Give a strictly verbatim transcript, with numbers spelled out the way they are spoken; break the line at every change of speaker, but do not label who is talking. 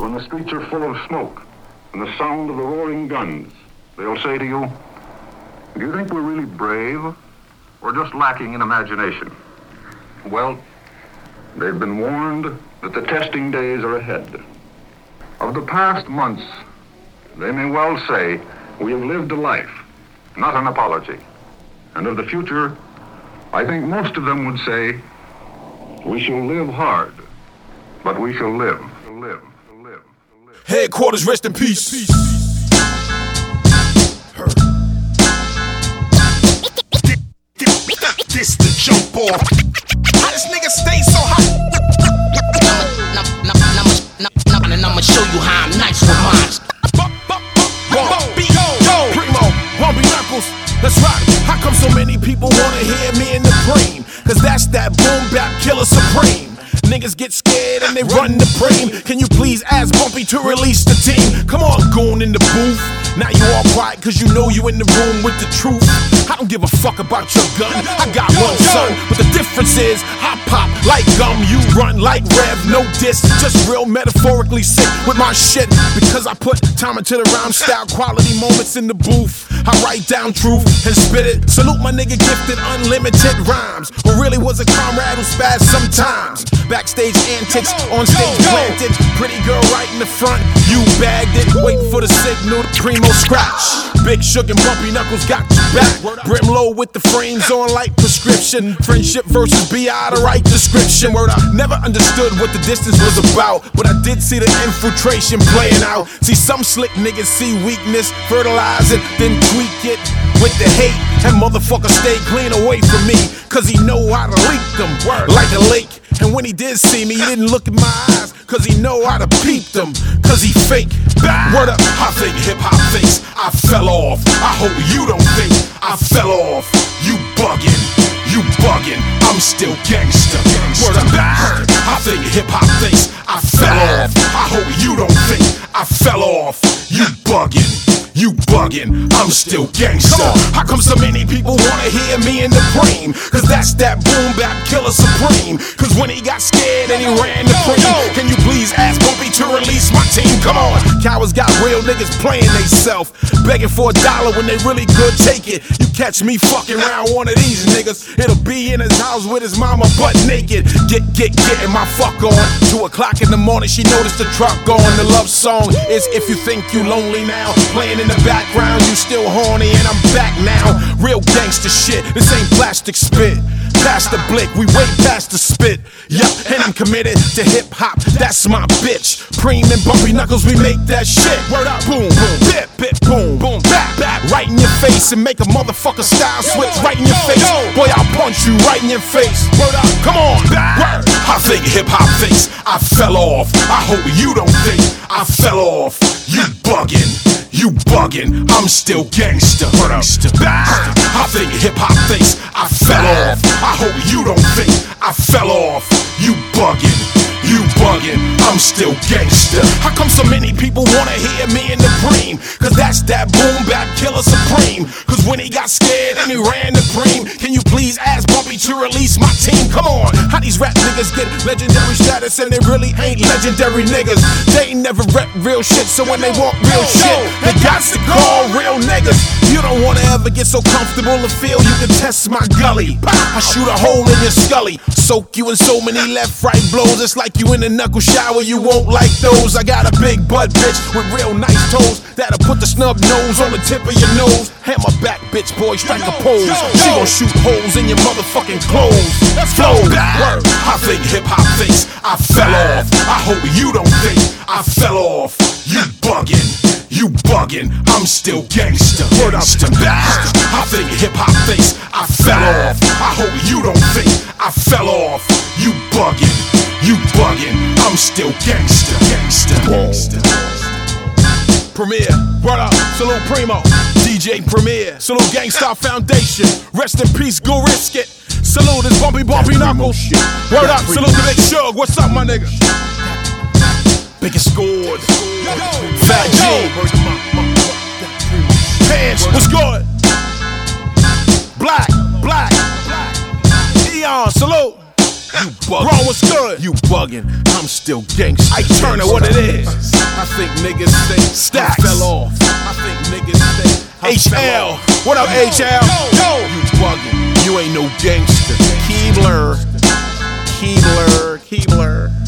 when the streets are full of smoke and the sound of the roaring guns, they'll say to you, do you think we're really brave or just lacking in imagination? Well, they've been warned that the testing days are ahead. Of the past months, they may well say we have lived a life, not an apology. And of the future, I think most of them would say, we shall live hard, but we shall live, live, live, live.
Headquarters, rest in peace. This the jump off. How this nigga stay so hot? And I'ma show you how I'm nice with mine. Bumpy, Primo, Bumpy Knuckles, let's rock. How come so many people wanna hear me in the frame? Cause that's that boom bap killer supreme. Niggas get scared and they run the frame. Can you please ask Bumpy to release the team? Come on, goon in the booth. Now you all quiet cause you know you in the room with the truth. I don't give a fuck about your gun, I got one son. But the difference is, I pop like gum, you run like Rev, no diss. Just real metaphorically sick with my shit. Because I put time into the rhyme style, quality moments in the booth. I write down truth and spit it. Salute my nigga gifted unlimited rhymes. Or really was a comrade who spazzed sometimes. Backstage antics, on stage planted. Pretty girl right in the front, you bagged it. Waiting for the signal, the primo scratch. Big Suge and Bumpy Knuckles got your back. Brim low with the frames on like prescription. Friendship versus B I, the right description. Word, I never understood what the distance was about, but I did see the infiltration playing out. See some slick niggas see weakness, fertilize it, then tweak it with the hate. And motherfucker stay clean away from me, cause he know how to leak them like a lake. And when he did see me, he didn't look in my eyes, cause he know how to peep them, cause he fake. Word up, I think hip-hop thinks I fell off. I hope you don't think I fell off. You buggin', you buggin', I'm still gangsta. Word up, I think hip-hop thinks I fell off. I hope you don't think I fell off. You buggin', you buggin', I'm still gangsta. How come so many people wanna hear me in the frame? Cause that's that boom bap killer supreme. Cause when he got scared and he ran the frame, can you please ask Bumpy to release my team? Come on, cowards got real niggas playing they self, begging for a dollar when they really could take it. You catch me fucking around one of these niggas, it'll be in his house with his mama butt naked. Get, get, getting my fuck on. Two o'clock in the morning, she noticed the truck on. The love song is If You Think You Lonely Now, playing in the background, you still horny and I'm back now. Real gangster shit, this ain't plastic spit. Past the blick, we way past the spit. Yup, and I'm committed to hip hop, that's my bitch. Preem and Bumpy Knuckles, we make that shit. Word up, boom, boom, bip, bip, boom, boom, back, back. Right in your face and make a motherfucker style switch right in your face. Boy, I'll punch you right in your face. Word up, come on, word. I think hip hop thinks I fell off. I hope you don't think I fell off. You buggin'. You buggin', I'm still gangsta. I think hip hop thinks I fell off. I hope you don't think I fell off. You buggin', you buggin', I'm still gangsta. How come so many people wanna hear me in the cream? Cause that's that boom bap killer supreme. Cause when he got scared and he ran the cream, can you please ask Bumpy to release my team? Come on, how these rap niggas get legendary status and they really ain't legendary niggas? They ain't never rep real shit, so when they want real shit, they got to call real niggas. You don't wanna ever get so comfortable to feel you can test my gully. I shoot a hole in your scully, soak you in so many left right blows. It's like you in a knuckle shower, you won't like those. I got a big butt bitch with real nice toes that'll put the snub nose on the tip of your nose. Hammer back bitch boy, strike a pose. She gon' shoot holes in your motherfucking clothes. Flow, word. I think hip hop thinks I fell off. I hope you don't think I fell off. You buggin', you buggin', I'm still gangsta. Word up to that. I think hip hop thinks I fell off. I hope you don't think I fell off. You buggin', you buggin', I'm still gangsta. Gangsta, gangsta. Premier, word up, salute Primo, D J Premier, salute Gangstar Foundation, rest in peace, go risk it. Salute this Bumpy Bumpy Knuckles. Word up, salute the Big Suge. What's up, my nigga? Biggest scored. Fat G. Pants, what's good? Black, black. Eon, salute. Ron, what's good? You bugging, I'm still gangsta. I Turner, what it is? I think niggas think Stacks I fell off. I think niggas think I H L. What up, H L? Yo, you bugging, you ain't no gangster. Keebler, Keebler, Keebler.